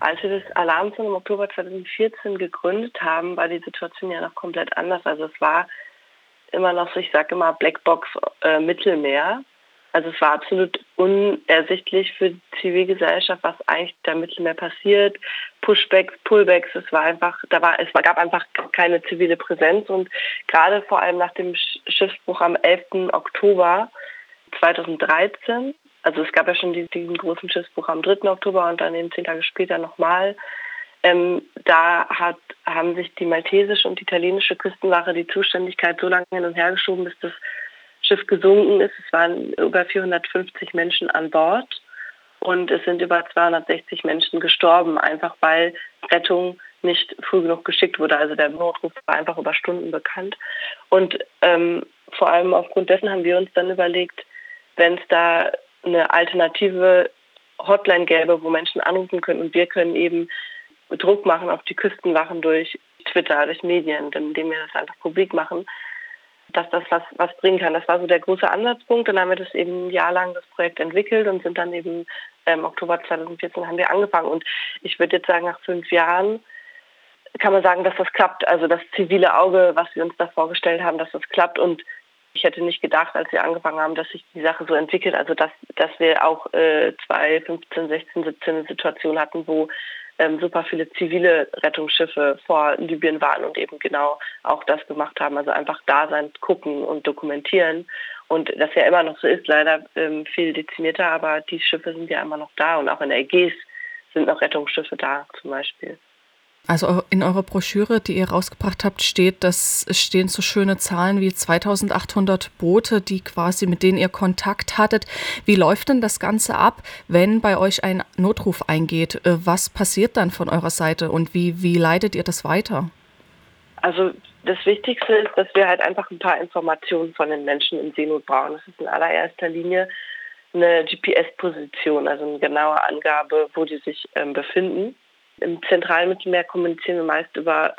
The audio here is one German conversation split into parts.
Als wir das Alarmzone im Oktober 2014 gegründet haben, war die Situation ja noch komplett anders. Also es war immer noch so, ich sage immer Blackbox Mittelmeer. Also es war absolut unersichtlich für die Zivilgesellschaft, was eigentlich da im Mittelmeer passiert. Pushbacks, Pullbacks, es gab einfach keine zivile Präsenz. Und gerade vor allem nach dem Schiffsbruch am 11. Oktober 2013, also es gab ja schon diesen großen Schiffsbruch am 3. Oktober und dann eben 10 Tage später nochmal. Haben sich die maltesische und die italienische Küstenwache die Zuständigkeit so lange hin und her geschoben, bis das Schiff gesunken ist. Es waren über 450 Menschen an Bord und es sind über 260 Menschen gestorben, einfach weil Rettung nicht früh genug geschickt wurde. Also der Notruf war einfach über Stunden bekannt. Und vor allem aufgrund dessen haben wir uns dann überlegt, wenn es da eine alternative Hotline gäbe, wo Menschen anrufen können und wir können eben Druck machen auf die Küstenwachen durch Twitter, durch Medien, indem wir das einfach publik machen, dass das was bringen kann. Das war so der große Ansatzpunkt. Dann haben wir das eben ein Jahr lang das Projekt entwickelt und sind dann eben im Oktober 2014 haben wir angefangen. Und ich würde jetzt sagen, nach 5 Jahren kann man sagen, dass das klappt. Also das zivile Auge, was wir uns da vorgestellt haben, dass das klappt. Und ich hätte nicht gedacht, als wir angefangen haben, dass sich die Sache so entwickelt. Also dass wir auch 2015, 16, 17 eine Situation hatten, wo super viele zivile Rettungsschiffe vor Libyen waren und eben genau auch das gemacht haben. Also einfach da sein, gucken und dokumentieren. Und das ja immer noch so ist, leider viel dezimierter, aber die Schiffe sind ja immer noch da. Und auch in der Ägäis sind noch Rettungsschiffe da zum Beispiel. Also in eurer Broschüre, die ihr rausgebracht habt, stehen so schöne Zahlen wie 2800 Boote, mit denen ihr Kontakt hattet. Wie läuft denn das Ganze ab, wenn bei euch ein Notruf eingeht? Was passiert dann von eurer Seite und wie leitet ihr das weiter? Also das Wichtigste ist, dass wir halt einfach ein paar Informationen von den Menschen in Seenot brauchen. Das ist in allererster Linie eine GPS-Position, also eine genaue Angabe, wo die sich befinden. Im zentralen Mittelmeer kommunizieren wir meist über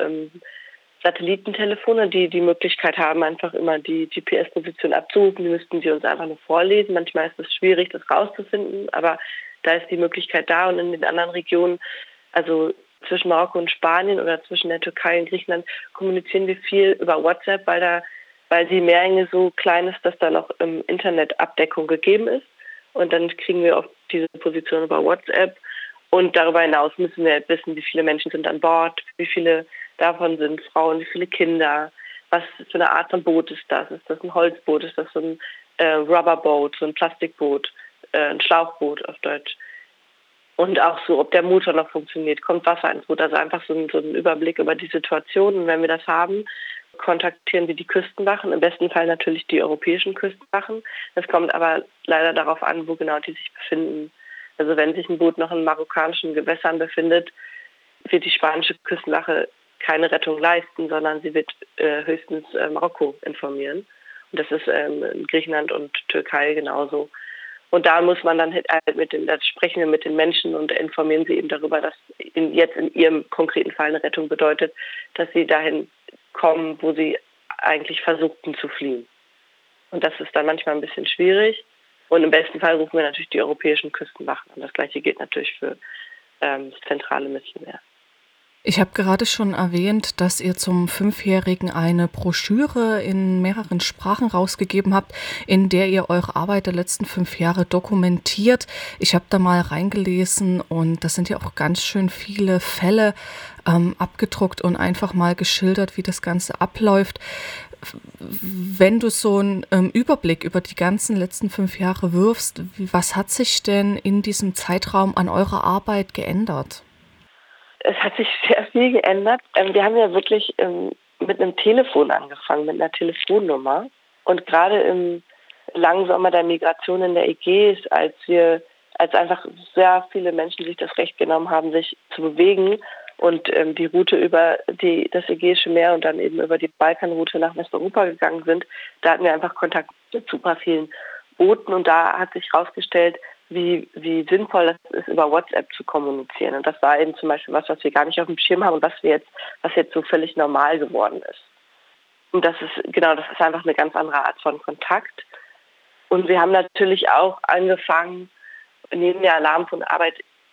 Satellitentelefone, die die Möglichkeit haben, einfach immer die GPS-Position abzurufen. Die müssten sie uns einfach nur vorlesen. Manchmal ist es schwierig, das rauszufinden, aber da ist die Möglichkeit da. Und in den anderen Regionen, also zwischen Marokko und Spanien oder zwischen der Türkei und Griechenland, kommunizieren wir viel über WhatsApp, weil die Meerenge so klein ist, dass da noch im Internet Abdeckung gegeben ist. Und dann kriegen wir oft diese Position über WhatsApp. Und darüber hinaus müssen wir wissen, wie viele Menschen sind an Bord, wie viele davon sind Frauen, wie viele Kinder, was für eine Art von Boot ist das? Ist das ein Holzboot? Ist das so ein Rubberboot, so ein Plastikboot, ein Schlauchboot auf Deutsch? Und auch so, ob der Motor noch funktioniert, kommt Wasser ins Boot. Also einfach so ein Überblick über die Situation. Und wenn wir das haben, kontaktieren wir die Küstenwachen, im besten Fall natürlich die europäischen Küstenwachen. Das kommt aber leider darauf an, wo genau die sich befinden. Also wenn sich ein Boot noch in marokkanischen Gewässern befindet, wird die spanische Küstenwache keine Rettung leisten, sondern sie wird höchstens Marokko informieren. Und das ist in Griechenland und Türkei genauso. Und da muss man dann da sprechen wir mit den Menschen und informieren sie eben darüber, dass jetzt in ihrem konkreten Fall eine Rettung bedeutet, dass sie dahin kommen, wo sie eigentlich versuchten zu fliehen. Und das ist dann manchmal ein bisschen schwierig. Und im besten Fall rufen wir natürlich die europäischen Küstenwachen an. Das Gleiche gilt natürlich für das zentrale Mittelmeer. Ich habe gerade schon erwähnt, dass ihr zum 5-Jährigen eine Broschüre in mehreren Sprachen rausgegeben habt, in der ihr eure Arbeit der letzten 5 Jahre dokumentiert. Ich habe da mal reingelesen und das sind ja auch ganz schön viele Fälle abgedruckt und einfach mal geschildert, wie das Ganze abläuft. Wenn du so einen Überblick über die ganzen letzten 5 Jahre wirfst, was hat sich denn in diesem Zeitraum an eurer Arbeit geändert? Es hat sich sehr viel geändert. Wir haben ja wirklich mit einem Telefon angefangen, mit einer Telefonnummer. Und gerade im langen Sommer der Migration in der Ägäis, als einfach sehr viele Menschen sich das Recht genommen haben, sich zu bewegen und die Route über das Ägäische Meer und dann eben über die Balkanroute nach Westeuropa gegangen sind, da hatten wir einfach Kontakt mit super vielen Booten. Und da hat sich herausgestellt, wie sinnvoll das ist, über WhatsApp zu kommunizieren. Und das war eben zum Beispiel was wir gar nicht auf dem Schirm haben und was jetzt so völlig normal geworden ist. Und das ist einfach eine ganz andere Art von Kontakt. Und wir haben natürlich auch angefangen, neben der Alarmfunarbeit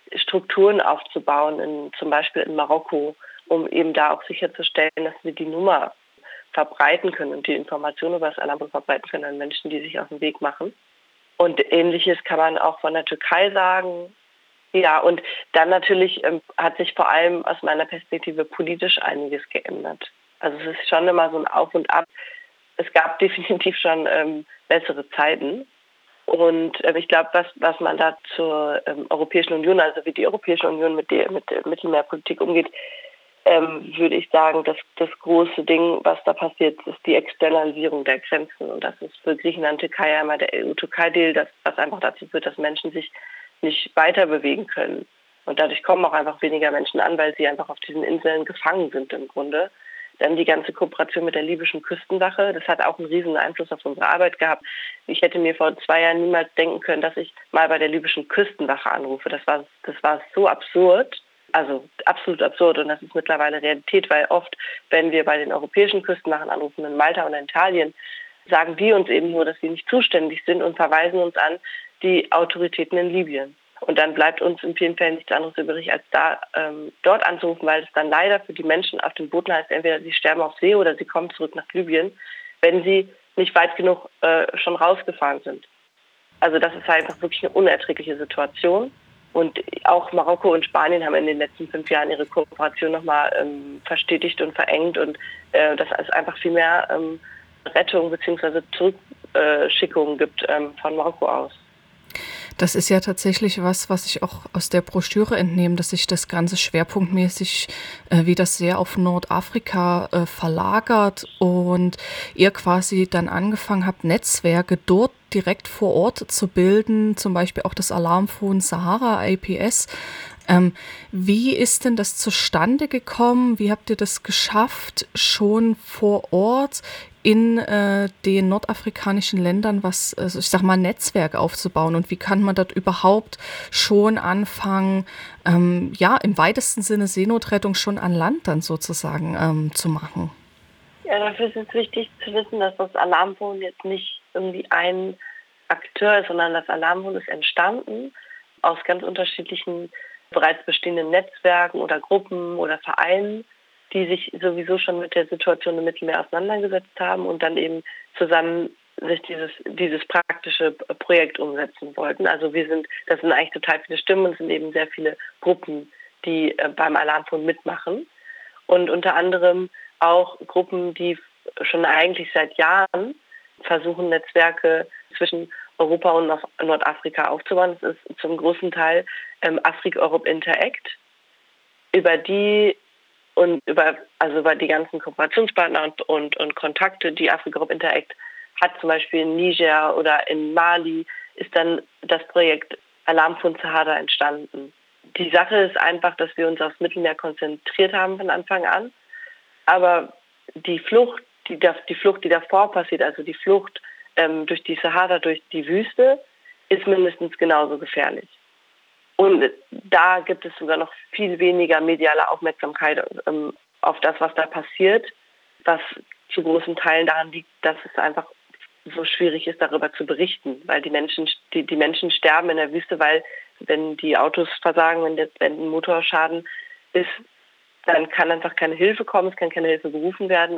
Strukturen aufzubauen, zum Beispiel in Marokko, um eben da auch sicherzustellen, dass wir die Nummer verbreiten können und die Informationen über das Alarm verbreiten können an Menschen, die sich auf den Weg machen. Und Ähnliches kann man auch von der Türkei sagen. Ja, und dann natürlich hat sich vor allem aus meiner Perspektive politisch einiges geändert. Also es ist schon immer so ein Auf und Ab. Es gab definitiv schon bessere Zeiten. Und ich glaube, was man da zur Europäischen Union, also wie die Europäische Union mit der Mittelmeerpolitik umgeht, würde ich sagen, dass das große Ding, was da passiert, ist die Externalisierung der Grenzen. Und das ist für Griechenland und Türkei einmal der EU-Türkei-Deal, was einfach dazu führt, dass Menschen sich nicht weiter bewegen können. Und dadurch kommen auch einfach weniger Menschen an, weil sie einfach auf diesen Inseln gefangen sind im Grunde. Dann die ganze Kooperation mit der libyschen Küstenwache, das hat auch einen riesen Einfluss auf unsere Arbeit gehabt. Ich hätte mir vor 2 Jahren niemals denken können, dass ich mal bei der libyschen Küstenwache anrufe. Das war so absurd, also absolut absurd, und das ist mittlerweile Realität, weil oft, wenn wir bei den europäischen Küstenwachen anrufen, in Malta und in Italien, sagen die uns eben nur, dass sie nicht zuständig sind und verweisen uns an die Autoritäten in Libyen. Und dann bleibt uns in vielen Fällen nichts anderes übrig, als dort anzurufen, weil es dann leider für die Menschen auf den Booten heißt, entweder sie sterben auf See oder sie kommen zurück nach Libyen, wenn sie nicht weit genug schon rausgefahren sind. Also das ist halt einfach wirklich eine unerträgliche Situation. Und auch Marokko und Spanien haben in den letzten 5 Jahren ihre Kooperation nochmal verstetigt und verengt. Und dass es einfach viel mehr Rettung bzw. Zurückschickungen gibt von Marokko aus. Das ist ja tatsächlich was ich auch aus der Broschüre entnehme, dass sich das Ganze schwerpunktmäßig wieder sehr auf Nordafrika verlagert und ihr quasi dann angefangen habt, Netzwerke dort direkt vor Ort zu bilden, zum Beispiel auch das Alarmphone Sahara APS. Wie ist denn das zustande gekommen? Wie habt ihr das geschafft, schon vor Ort in den nordafrikanischen Ländern ich sag mal, Netzwerk aufzubauen? Und wie kann man dort überhaupt schon anfangen, im weitesten Sinne Seenotrettung schon an Land dann sozusagen zu machen? Ja, dafür ist es wichtig zu wissen, dass das Alarmphone jetzt nicht irgendwie ein Akteur ist, sondern das Alarmphone ist entstanden aus ganz unterschiedlichen bereits bestehenden Netzwerken oder Gruppen oder Vereinen, die sich sowieso schon mit der Situation im Mittelmeer auseinandergesetzt haben und dann eben zusammen sich dieses praktische Projekt umsetzen wollten. Also das sind eigentlich total viele Stimmen und es sind eben sehr viele Gruppen, die beim Alarmphone mitmachen. Und unter anderem auch Gruppen, die schon eigentlich seit Jahren versuchen, Netzwerke zwischen Europa und Nordafrika aufzubauen. Das ist zum großen Teil Afrik-Europe Interact, über die über die ganzen Kooperationspartner und Kontakte, die Afrik-Europe Interact hat, zum Beispiel in Niger oder in Mali, ist dann das Projekt Alarmphone Sahara entstanden. Die Sache ist einfach, dass wir uns aufs Mittelmeer konzentriert haben von Anfang an, aber die Flucht, die davor passiert, also die Flucht durch die Sahara, durch die Wüste, ist mindestens genauso gefährlich. Und da gibt es sogar noch viel weniger mediale Aufmerksamkeit auf das, was da passiert, was zu großen Teilen daran liegt, dass es einfach so schwierig ist, darüber zu berichten, weil die Menschen sterben in der Wüste, weil wenn die Autos versagen, wenn ein Motorschaden ist, dann kann einfach keine Hilfe kommen, es kann keine Hilfe gerufen werden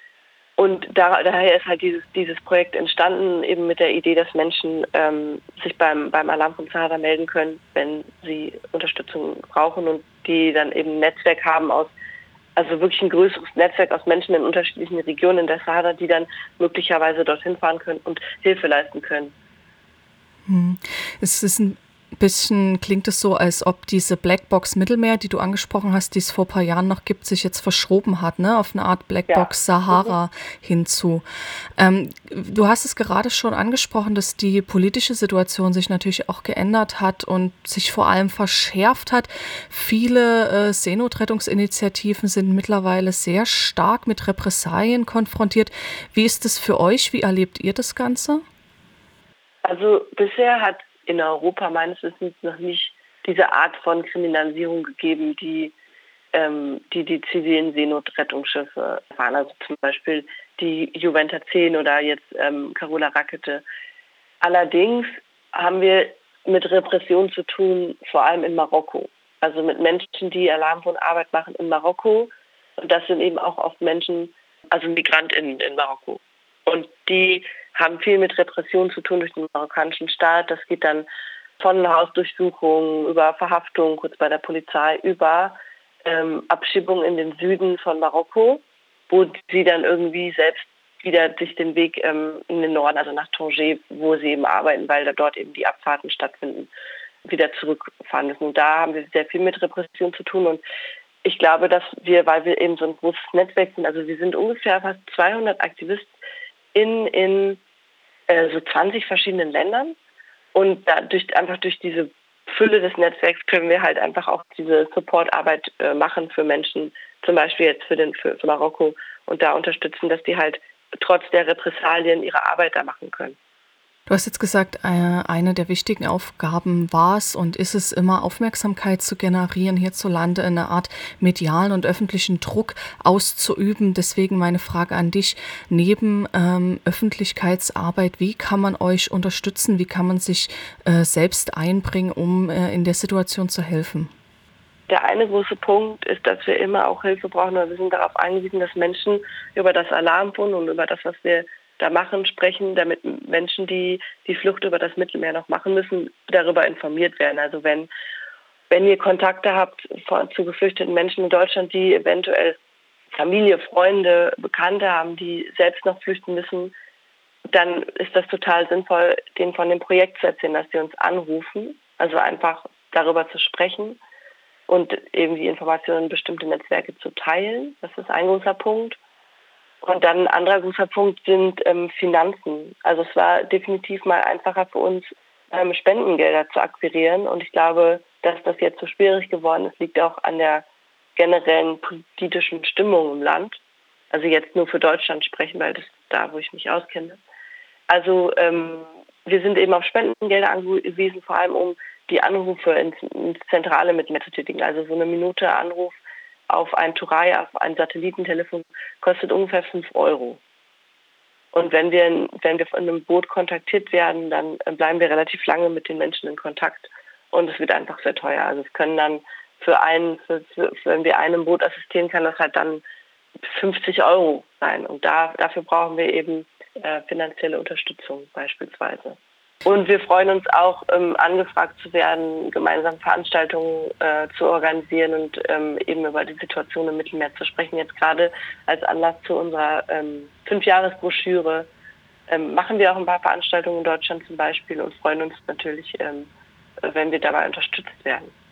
und daher ist halt dieses Projekt entstanden, eben mit der Idee, dass Menschen sich beim Alarmphone Sahara melden können, wenn sie Unterstützung brauchen und die dann eben ein Netzwerk haben also wirklich ein größeres Netzwerk aus Menschen in unterschiedlichen Regionen in der Sahara, die dann möglicherweise dorthin fahren können und Hilfe leisten können. Es ist ein bisschen, klingt es so, als ob diese Blackbox Mittelmeer, die du angesprochen hast, die es vor ein paar Jahren noch gibt, sich jetzt verschoben hat, ne, auf eine Art Blackbox Sahara hinzu. Du hast es gerade schon angesprochen, dass die politische Situation sich natürlich auch geändert hat und sich vor allem verschärft hat. Viele Seenotrettungsinitiativen sind mittlerweile sehr stark mit Repressalien konfrontiert. Wie ist es für euch? Wie erlebt ihr das Ganze? Also bisher hat in Europa meines Wissens noch nicht diese Art von Kriminalisierung gegeben, die zivilen Seenotrettungsschiffe fahren. Also zum Beispiel die Juventa 10 oder jetzt Carola Rakete. Allerdings haben wir mit Repression zu tun, vor allem in Marokko. Also mit Menschen, die Alarmwohnarbeit machen in Marokko. Und das sind eben auch oft Menschen, also MigrantInnen in Marokko. Und die haben viel mit Repression zu tun durch den marokkanischen Staat. Das geht dann von Hausdurchsuchungen über Verhaftung kurz bei der Polizei über Abschiebung in den Süden von Marokko, wo sie dann irgendwie selbst wieder sich den Weg in den Norden, also nach Tanger, wo sie eben arbeiten, weil da dort eben die Abfahrten stattfinden, wieder zurückfahren müssen. Und da haben wir sehr viel mit Repression zu tun. Und ich glaube, dass wir, weil wir eben so ein großes Netzwerk sind, also wir sind ungefähr fast 200 Aktivisten in so 20 verschiedenen Ländern. Und einfach durch diese Fülle des Netzwerks können wir halt einfach auch diese Supportarbeit machen für Menschen, zum Beispiel jetzt für Marokko, und da unterstützen, dass die halt trotz der Repressalien ihre Arbeit da machen können. Du hast jetzt gesagt, eine der wichtigen Aufgaben war es und ist es immer, Aufmerksamkeit zu generieren, hierzulande eine Art medialen und öffentlichen Druck auszuüben. Deswegen meine Frage an dich, neben Öffentlichkeitsarbeit, wie kann man euch unterstützen, wie kann man sich selbst einbringen, um in der Situation zu helfen? Der eine große Punkt ist, dass wir immer auch Hilfe brauchen, weil wir sind darauf angewiesen, dass Menschen über das Alarmphone und über das, was wir da machen, sprechen, damit Menschen, die die Flucht über das Mittelmeer noch machen müssen, darüber informiert werden. Also wenn ihr Kontakte habt zu geflüchteten Menschen in Deutschland, die eventuell Familie, Freunde, Bekannte haben, die selbst noch flüchten müssen, dann ist das total sinnvoll, denen von dem Projekt zu erzählen, dass sie uns anrufen, also einfach darüber zu sprechen und eben die Informationen in bestimmte Netzwerke zu teilen. Das ist ein großer Punkt. Und dann ein anderer großer Punkt sind Finanzen. Also es war definitiv mal einfacher für uns, Spendengelder zu akquirieren. Und ich glaube, dass das jetzt so schwierig geworden ist, liegt auch an der generellen politischen Stimmung im Land. Also jetzt nur für Deutschland sprechen, weil das ist da, wo ich mich auskenne. Also wir sind eben auf Spendengelder angewiesen, vor allem um die Anrufe ins zentrale Mittel zu tätigen. Also so eine Minute Anruf auf ein Thuraya, auf ein Satellitentelefon, kostet ungefähr 5 Euro. Und wenn wir von einem Boot kontaktiert werden, dann bleiben wir relativ lange mit den Menschen in Kontakt. Und es wird einfach sehr teuer. Also es können dann wenn wir einem Boot assistieren, kann das halt dann 50 Euro sein. Und dafür brauchen wir eben finanzielle Unterstützung beispielsweise. Und wir freuen uns auch, angefragt zu werden, gemeinsam Veranstaltungen zu organisieren und eben über die Situation im Mittelmeer zu sprechen. Jetzt gerade als Anlass zu unserer 5-Jahres-Broschüre machen wir auch ein paar Veranstaltungen in Deutschland zum Beispiel und freuen uns natürlich, wenn wir dabei unterstützt werden.